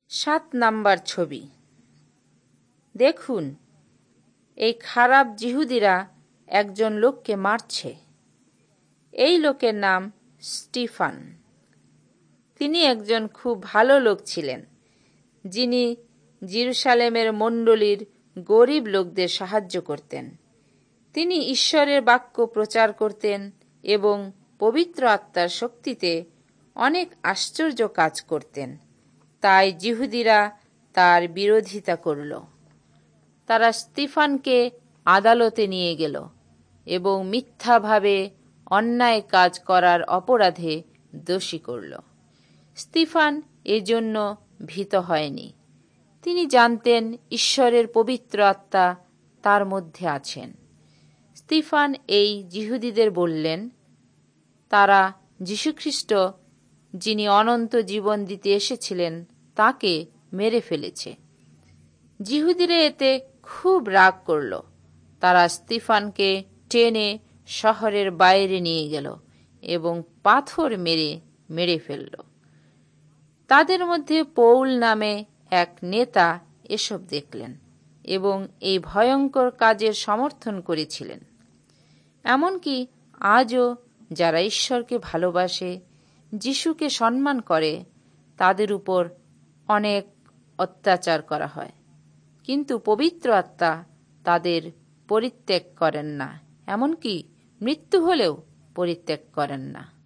7 number ছবি। দেখুন, এই খারাপ যিহুদিরা একজন লোককে মারছে। এই লোকের নাম স্টিফান। তিনি একজন খুব ভালো লোক ছিলেন, যিনি জেরুসালেমের মণ্ডলীর গরিব লোকদের সাহায্য করতেন। তিনি ঈশ্বরের বাক্য প্রচার করতেন এবং পবিত্র আত্মার শক্তিতে অনেক আশ্চর্য কাজ করতেন। তাই যিহুদিরা তার বিরোধিতা করল। তারা স্তিফানকে আদালতে নিয়ে গেল এবং মিথ্যাভাবে অন্যায় কাজ করার অপরাধে দোষী করল। স্তিফান এজন্য ভীত হয়নি। তিনি জানতেন ঈশ্বরের পবিত্র আত্মা তার মধ্যে আছেন। স্তিফান এই যিহুদিদের বললেন, তারা যীশুখ্রিস্ট, যিনি অনন্ত জীবন দিতে এসেছিলেন, তাকে মেরে ফেলেছে। যিহুদিরা এতে খুব রাগ করল। তারা স্তিফানকে টেনে শহরের বাইরে নিয়ে গেল এবং পাথর মেরে ফেলল। তাদের মধ্যে পৌল নামে এক নেতা এসব দেখলেন এবং এই ভয়ঙ্কর কাজের সমর্থন করেছিলেন। এমনকি আজও যারা ঈশ্বরকে ভালোবাসে, যিশুকে সম্মান করে, তাদের উপর অনেক অত্যাচার করা হয়, কিন্তু পবিত্র আত্মা তাদের পরিত্যাগ করেন না, এমনকি মৃত্যু হলেও পরিত্যাগ করেন না।